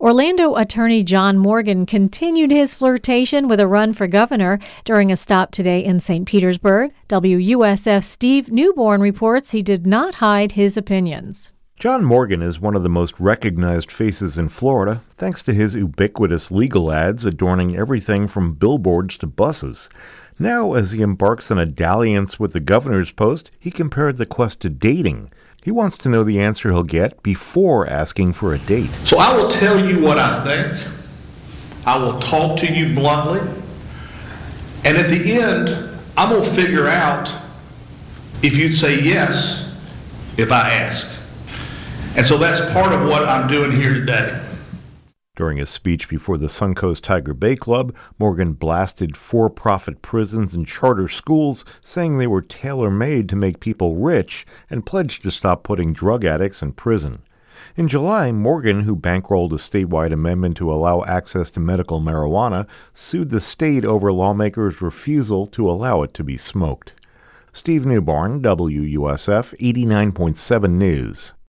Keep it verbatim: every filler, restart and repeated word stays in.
Orlando attorney John Morgan continued his flirtation with a run for governor during a stop today in Saint Petersburg. W U S F's Steve Newborn reports he did not hide his opinions. John Morgan is one of the most recognized faces in Florida, thanks to his ubiquitous legal ads adorning everything from billboards to buses. Now, as he embarks on a dalliance with the governor's post, he compared the quest to dating. He wants to know the answer he'll get before asking for a date. So I will tell you what I think. I will talk to you bluntly. And at the end, I'm going to figure out if you'd say yes if I ask. And so that's part of what I'm doing here today. During a speech before the Suncoast Tiger Bay Club, Morgan blasted for-profit prisons and charter schools, saying they were tailor-made to make people rich, and pledged to stop putting drug addicts in prison. In July, Morgan, who bankrolled a statewide amendment to allow access to medical marijuana, sued the state over lawmakers' refusal to allow it to be smoked. Steve Newborn, W U S F eighty-nine point seven News.